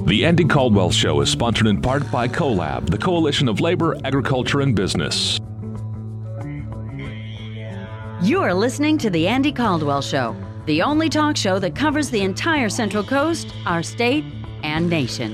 The Andy Caldwell Show is sponsored in part by CoLab, the Coalition of Labor, Agriculture, and Business. You are listening to The Andy Caldwell Show, the only talk show that covers the entire Central Coast, our state, and nation.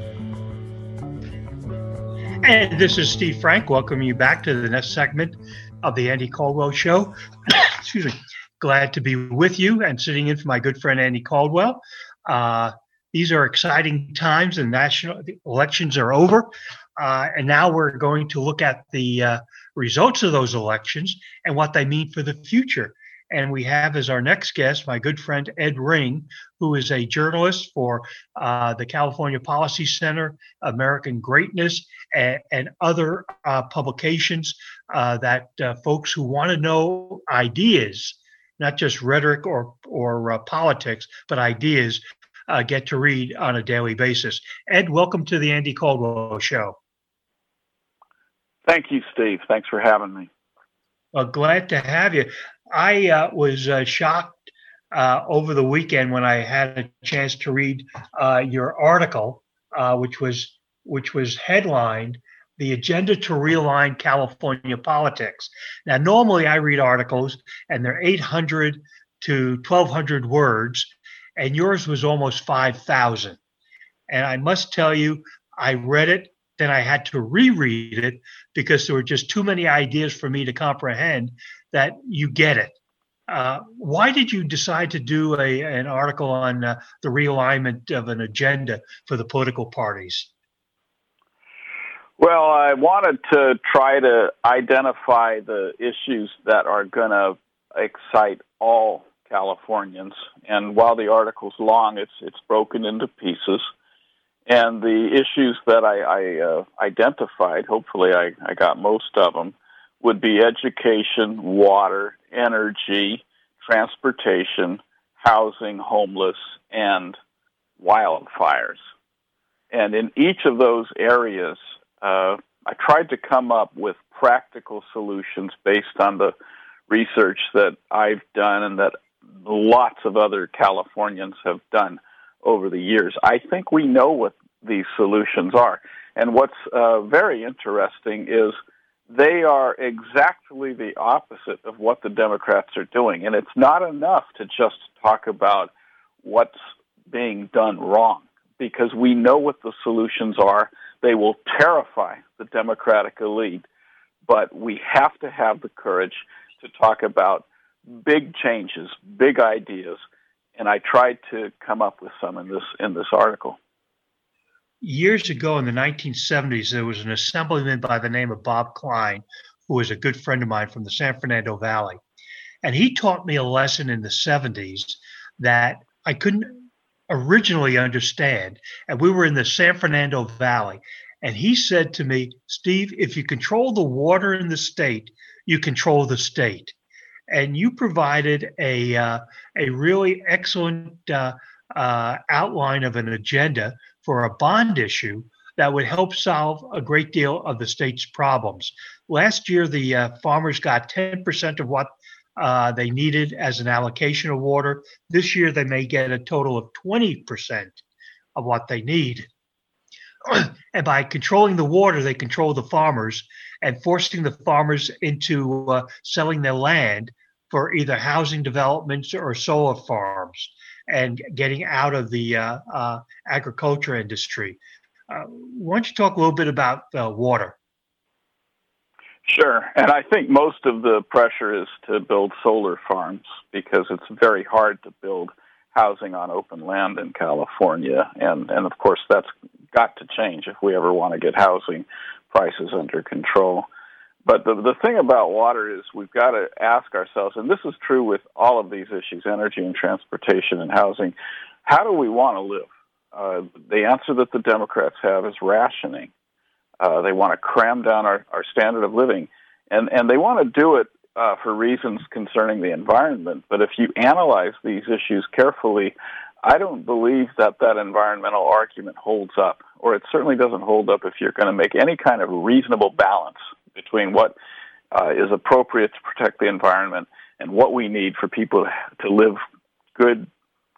And this is Steve Frank, welcoming you back to the next segment of The Andy Caldwell Show. Excuse me. Glad to be with you and sitting in for my good friend Andy Caldwell. These are exciting times, and national elections are over. And now we're going to look at the results of those elections and what they mean for the future. And we have as our next guest my good friend Ed Ring, who is a journalist for the California Policy Center, American Greatness, and other publications that folks who want to know ideas, not just rhetoric or politics, but ideas, get to read on a daily basis. Ed, welcome to the Andy Caldwell Show. Thank you, Steve. Thanks for having me. Well, glad to have you. I was shocked over the weekend when I had a chance to read your article, which was headlined "The Agenda to Realign California Politics." Now, normally I read articles and they're 800 to 1,200 words, and yours was almost 5,000. And I must tell you, I read it, then I had to reread it because there were just too many ideas for me to comprehend that you get it. Why did you decide to do an article on the realignment of an agenda for the political parties? Well, I wanted to try to identify the issues that are going to excite all Californians. And while the article's long, it's broken into pieces. And the issues that I identified, hopefully I got most of them, would be education, water, energy, transportation, housing, homeless, and wildfires. And in each of those areas, I tried to come up with practical solutions based on the research that I've done and that lots of other Californians have done over the years. I think we know what these solutions are. And what's very interesting is they are exactly the opposite of what the Democrats are doing. And it's not enough to just talk about what's being done wrong, because we know what the solutions are. They will terrify the Democratic elite, but we have to have the courage to talk about big changes, big ideas, and I tried to come up with some in this article. Years ago in the 1970s, there was an assemblyman by the name of Bob Klein, who was a good friend of mine from the San Fernando Valley. And he taught me a lesson in the 70s that I couldn't originally understand. And we were in the San Fernando Valley. And he said to me, "Steve, if you control the water in the state, you control the state." And you provided a really excellent outline of an agenda for a bond issue that would help solve a great deal of the state's problems. Last year, the farmers got 10% of what they needed as an allocation of water. This year, they may get a total of 20% of what they need. And by controlling the water, they control the farmers and forcing the farmers into selling their land for either housing developments or solar farms and getting out of the agriculture industry. Why don't you talk a little bit about water? Sure. And I think most of the pressure is to build solar farms because it's very hard to build housing on open land in California. And of course, that's got to change if we ever want to get housing prices under control. But the thing about water is we've got to ask ourselves, and this is true with all of these issues, energy and transportation and housing, how do we want to live? The answer that the Democrats have is rationing. They want to cram down our standard of living. And they want to do it for reasons concerning the environment. But if you analyze these issues carefully, I don't believe that environmental argument holds up, or it certainly doesn't hold up if you're going to make any kind of reasonable balance between what is appropriate to protect the environment and what we need for people to live good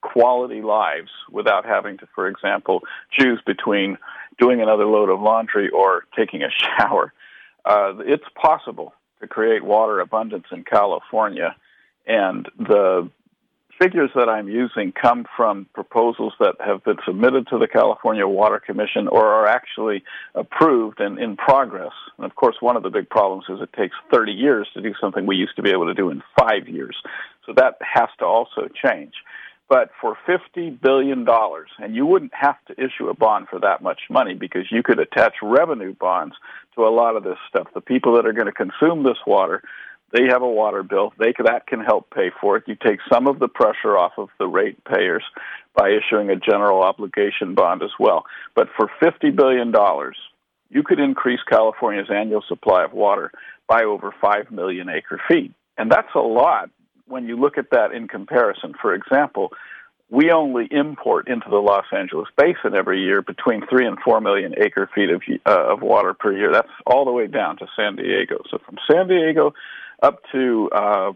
quality lives without having to, for example, choose between doing another load of laundry or taking a shower. It's possible to create water abundance in California, and the figures that I'm using come from proposals that have been submitted to the California Water Commission or are actually approved and in progress. And of course, one of the big problems is it takes 30 years to do something we used to be able to do in 5 years. So that has to also change. But for $50 billion, and you wouldn't have to issue a bond for that much money because you could attach revenue bonds to a lot of this stuff. The people that are going to consume this water, they have a water bill. That can help pay for it. You take some of the pressure off of the ratepayers by issuing a general obligation bond as well. But for $50 billion, you could increase California's annual supply of water by over 5 million acre feet. And that's a lot when you look at that in comparison. For example, we only import into the Los Angeles basin every year between 3 and 4 million acre feet of water per year. That's all the way down to San Diego. So from San Diego up to,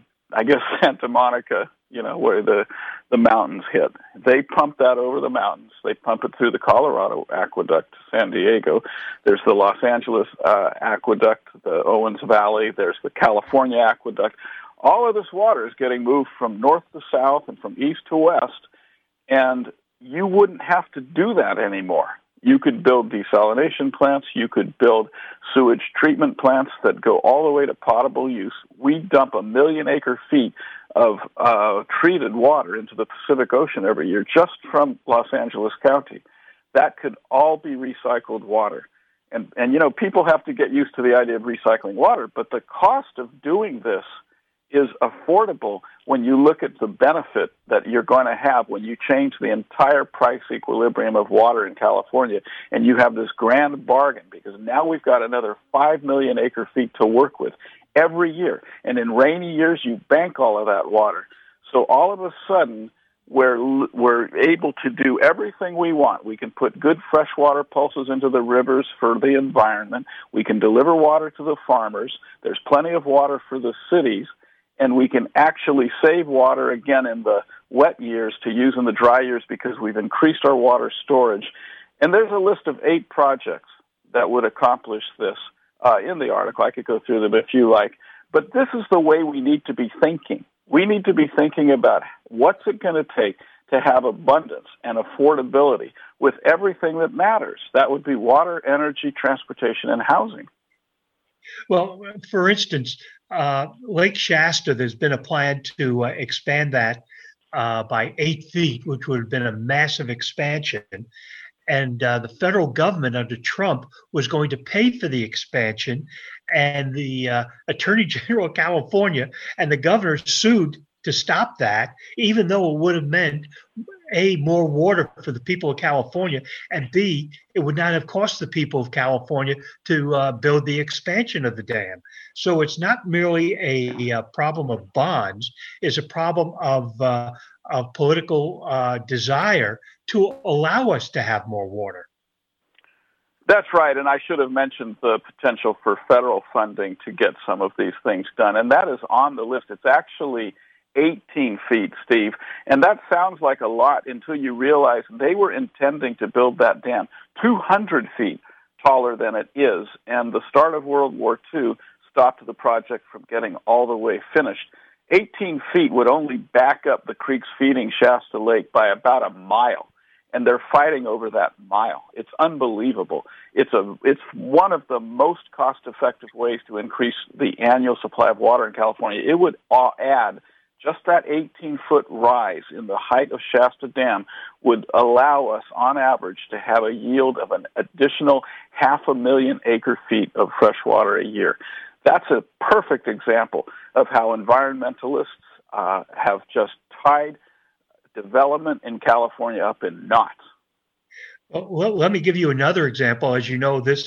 Santa Monica, where the mountains hit. They pump that over the mountains. They pump it through the Colorado aqueduct to San Diego. There's the Los Angeles aqueduct, the Owens Valley. There's the California aqueduct. All of this water is getting moved from north to south and from east to west, and you wouldn't have to do that anymore. You could build desalination plants. You could build sewage treatment plants that go all the way to potable use. We dump 1 million acre feet of treated water into the Pacific Ocean every year just from Los Angeles County. That could all be recycled water. And people have to get used to the idea of recycling water, but the cost of doing this is affordable when you look at the benefit that you're going to have when you change the entire price equilibrium of water in California, and you have this grand bargain because now we've got another 5 million acre feet to work with every year. And in rainy years, you bank all of that water. So all of a sudden, we're able to do everything we want. We can put good freshwater pulses into the rivers for the environment. We can deliver water to the farmers. There's plenty of water for the cities. And we can actually save water again in the wet years to use in the dry years because we've increased our water storage. And there's a list of 8 projects that would accomplish this in the article. I could go through them if you like. But this is the way we need to be thinking. We need to be thinking about what's it going to take to have abundance and affordability with everything that matters. That would be water, energy, transportation, and housing. Well, for instance, Lake Shasta, there's been a plan to expand that by 8 feet, which would have been a massive expansion. And the federal government under Trump was going to pay for the expansion. And the Attorney General of California and the governor sued to stop that, even though it would have meant A, more water for the people of California, and B, it would not have cost the people of California to build the expansion of the dam. So it's not merely a problem of bonds, it's a problem of political desire to allow us to have more water. That's right, and I should have mentioned the potential for federal funding to get some of these things done, and that is on the list. It's actually 18 feet, Steve, and that sounds like a lot until you realize they were intending to build that dam 200 feet taller than it is, and the start of World War II stopped the project from getting all the way finished. 18 feet would only back up the creeks feeding Shasta Lake by about a mile, and they're fighting over that mile. It's unbelievable. It's one of the most cost-effective ways to increase the annual supply of water in California. It would add just that 18-foot rise in the height of Shasta Dam would allow us, on average, to have a yield of an additional 500,000 acre feet of fresh water a year. That's a perfect example of how environmentalists have just tied development in California up in knots. Well, let me give you another example. As you know, this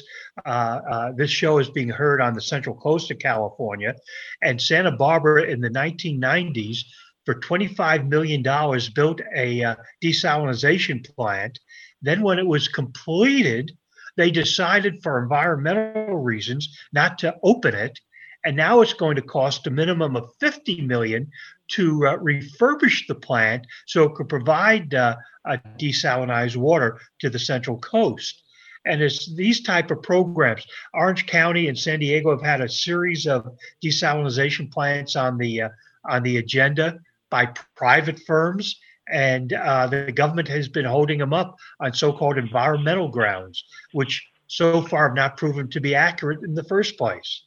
show is being heard on the Central Coast of California, and Santa Barbara in the 1990s, for $25 million, built a desalination plant. Then when it was completed, they decided for environmental reasons not to open it, and now it's going to cost a minimum of $50 million to refurbish the plant so it could provide desalinized water to the Central Coast. And it's these type of programs. Orange County and San Diego have had a series of desalinization plants on the agenda by private firms, and the government has been holding them up on so-called environmental grounds, which so far have not proven to be accurate in the first place.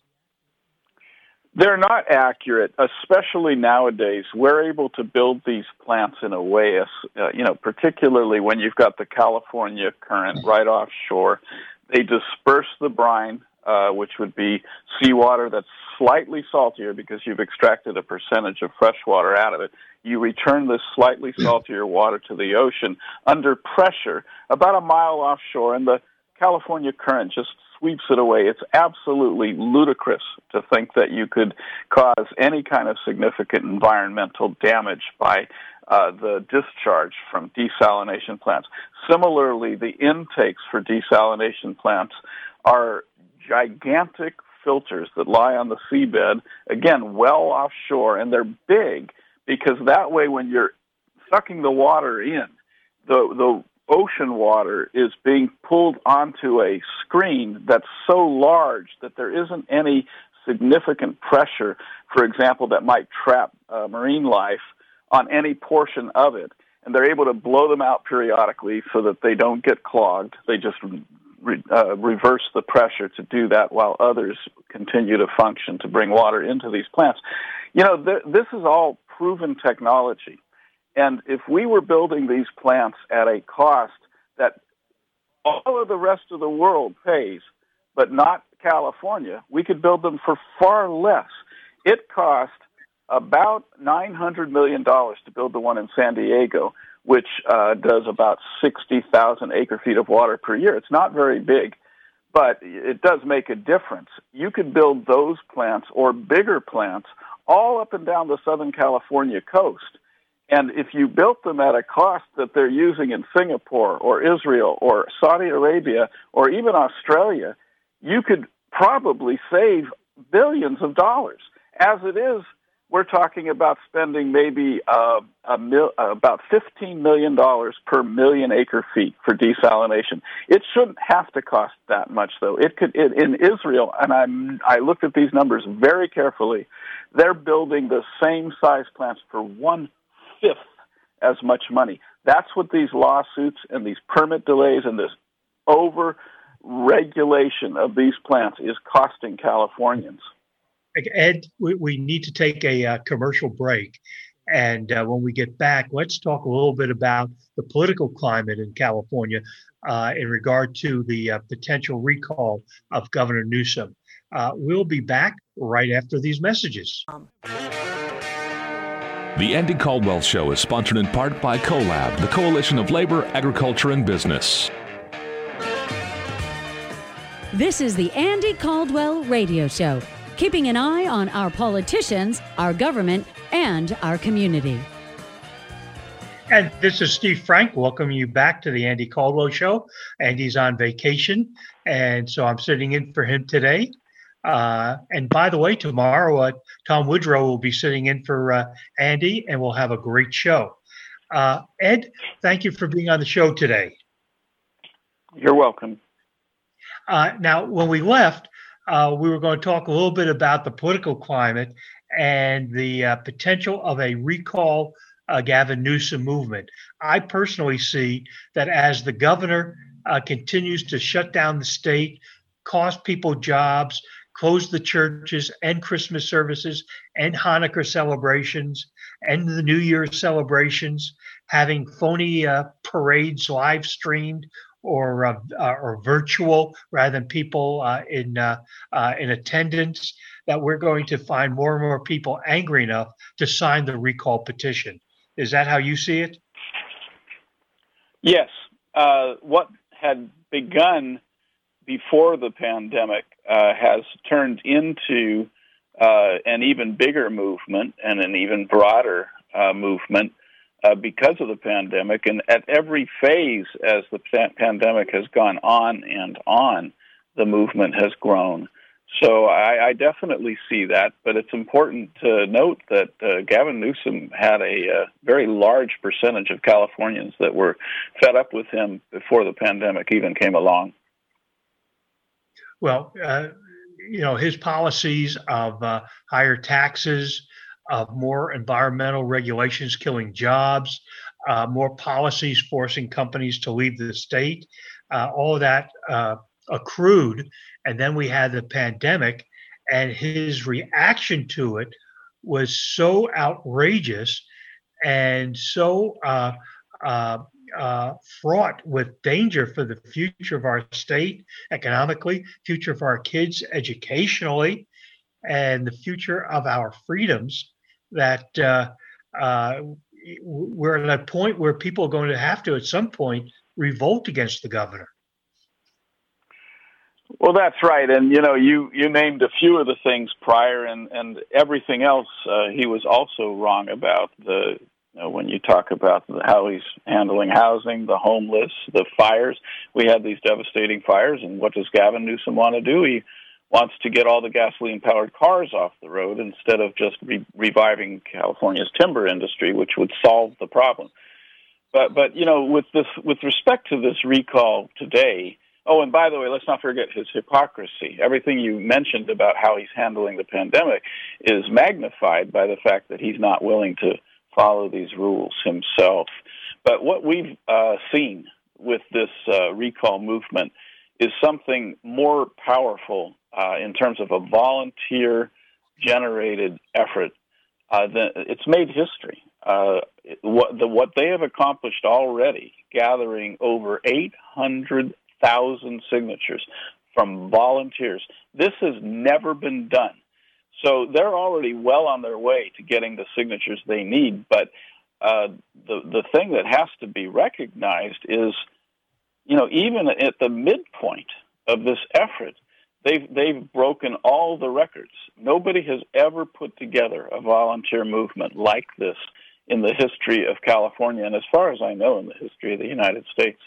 They're not accurate, especially nowadays. We're able to build these plants in a way, particularly when you've got the California current right offshore. They disperse the brine, which would be seawater that's slightly saltier because you've extracted a percentage of fresh water out of it. You return this slightly saltier water to the ocean under pressure about a mile offshore, and the California current just sweeps it away. It's absolutely ludicrous to think that you could cause any kind of significant environmental damage by the discharge from desalination plants. Similarly, the intakes for desalination plants are gigantic filters that lie on the seabed, again, well offshore, and they're big because that way when you're sucking the water in, the ocean water is being pulled onto a screen that's so large that there isn't any significant pressure, for example, that might trap marine life on any portion of it. And they're able to blow them out periodically so that they don't get clogged. They just reverse the pressure to do that while others continue to function to bring water into these plants. This is all proven technology. And if we were building these plants at a cost that all of the rest of the world pays, but not California, we could build them for far less. It cost about $900 million to build the one in San Diego, which does about 60,000 acre-feet of water per year. It's not very big, but it does make a difference. You could build those plants or bigger plants all up and down the Southern California coast. And if you built them at a cost that they're using in Singapore or Israel or Saudi Arabia or even Australia, you could probably save billions of dollars. As it is, we're talking about spending maybe about $15 million per million acre-feet for desalination. It shouldn't have to cost that much, though. It could. In Israel, and I looked at these numbers very carefully, they're building the same size plants for 1/5 as much money. That's what these lawsuits and these permit delays and this over-regulation of these plants is costing Californians. Ed, we need to take a commercial break. And when we get back, let's talk a little bit about the political climate in California in regard to the potential recall of Governor Newsom. We'll be back right after these messages. The Andy Caldwell Show is sponsored in part by CoLab, the Coalition of Labor, Agriculture, and Business. This is the Andy Caldwell Radio Show, keeping an eye on our politicians, our government, and our community. And this is Steve Frank welcoming you back to the Andy Caldwell Show. Andy's on vacation, and so I'm sitting in for him today. And by the way, tomorrow, Tom Woodrow will be sitting in for Andy, and we'll have a great show. Ed, thank you for being on the show today. You're welcome. Now, when we left, we were going to talk a little bit about the political climate and the potential of a recall Gavin Newsom movement. I personally see that as the governor continues to shut down the state, cost people jobs, close the churches and Christmas services and Hanukkah celebrations and the New Year's celebrations, having phony parades live streamed or virtual rather than people in attendance, that we're going to find more and more people angry enough to sign the recall petition. Is that how you see it? Yes. What had begun before the pandemic has turned into an even bigger movement and an even broader movement because of the pandemic. And at every phase as the pandemic has gone on and on, the movement has grown. So I definitely see that, but it's important to note that Gavin Newsom had a very large percentage of Californians that were fed up with him before the pandemic even came along. Well, his policies of higher taxes, of more environmental regulations killing jobs, more policies forcing companies to leave the state, all of that accrued. And then we had the pandemic, and his reaction to it was so outrageous and so fraught with danger for the future of our state economically, future of our kids educationally, and the future of our freedoms, that we're at a point where people are going to have to, at some point, revolt against the governor. Well, that's right. And, you named a few of the things prior, and everything else he was also wrong about. When you talk about how he's handling housing, the homeless, the fires. We had these devastating fires, and what does Gavin Newsom want to do? He wants to get all the gasoline-powered cars off the road instead of just reviving California's timber industry, which would solve the problem. But with respect to this recall today. Oh, and by the way, let's not forget his hypocrisy. Everything you mentioned about how he's handling the pandemic is magnified by the fact that he's not willing to follow these rules himself. But what we've seen with this recall movement is something more powerful in terms of a volunteer-generated effort. It's made history. What they have accomplished already, gathering over 800,000 signatures from volunteers. This has never been done. So they're already well on their way to getting the signatures they need. But the thing that has to be recognized is, even at the midpoint of this effort, they've broken all the records. Nobody has ever put together a volunteer movement like this in the history of California, and as far as I know, in the history of the United States.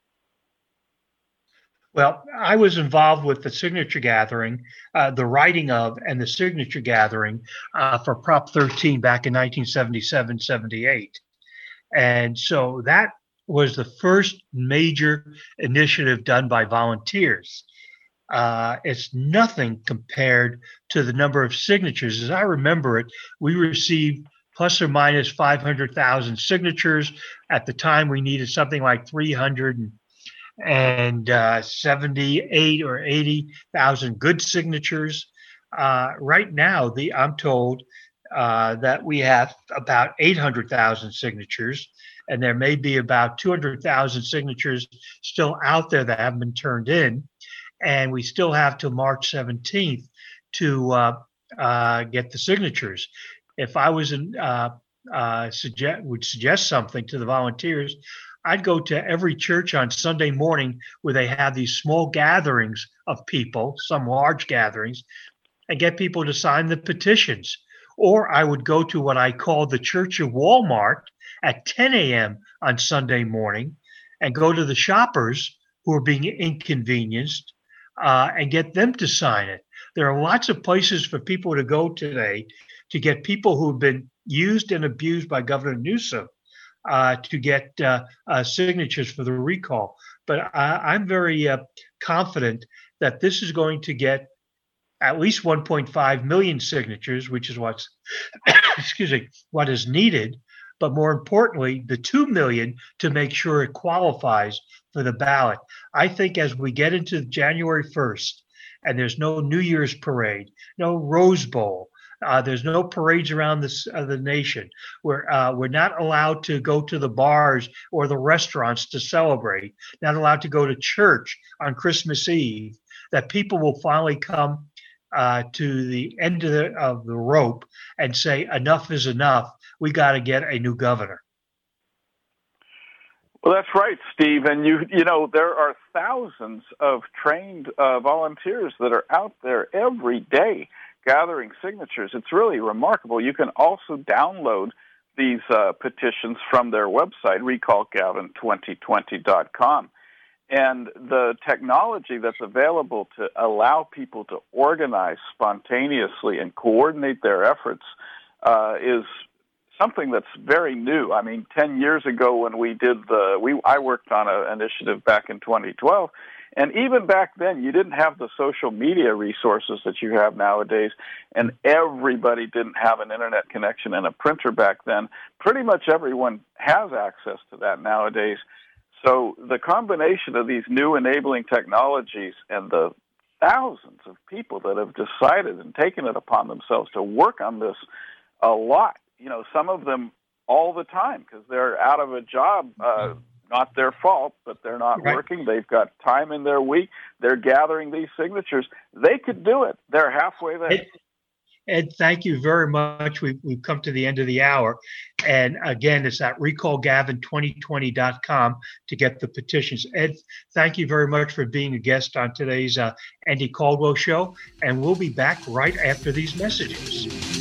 Well, I was involved with the signature gathering, the writing of and the signature gathering for Prop 13 back in 1977-78. And so that was the first major initiative done by volunteers. It's nothing compared to the number of signatures. As I remember it, we received plus or minus 500,000 signatures. At the time, we needed something like 378 or 80,000 good signatures. Right now, I'm told that we have about 800,000 signatures, and there may be about 200,000 signatures still out there that haven't been turned in, and we still have till March 17th to get the signatures. If I was would suggest something to the volunteers, I'd go to every church on Sunday morning where they have these small gatherings of people, some large gatherings, and get people to sign the petitions. Or I would go to what I call the Church of Walmart at 10 a.m. on Sunday morning and go to the shoppers who are being inconvenienced and get them to sign it. There are lots of places for people to go today to get people who have been used and abused by Governor Newsom to get signatures for the recall. But I'm very confident that this is going to get at least 1.5 million signatures, which is what is needed. But more importantly, the 2 million to make sure it qualifies for the ballot. I think as we get into January 1st, and there's no New Year's parade, no Rose Bowl, there's no parades around the nation. We're not allowed to go to the bars or the restaurants to celebrate, not allowed to go to church on Christmas Eve, that people will finally come to the end of the rope and say, enough is enough. We got to get a new governor. Well, that's right, Steve. And you know, there are thousands of trained volunteers that are out there every day gathering signatures. It's really remarkable. You can also download these petitions from their website, recallgavin2020.com. And the technology that's available to allow people to organize spontaneously and coordinate their efforts is something that's very new. I mean, 10 years ago when I worked on an initiative back in 2012, and even back then you didn't have the social media resources that you have nowadays, and everybody didn't have an internet connection and a printer back then. Pretty much everyone has access to that nowadays. So the combination of these new enabling technologies and the thousands of people that have decided and taken it upon themselves to work on this a lot, some of them all the time because they're out of a job, not their fault, but they're not working. They've got time in their week. They're gathering these signatures. They could do it. They're halfway there. Ed, thank you very much. We've come to the end of the hour. And again, it's at recallgavin2020.com to get the petitions. Ed, thank you very much for being a guest on today's Andy Caldwell Show. And we'll be back right after these messages.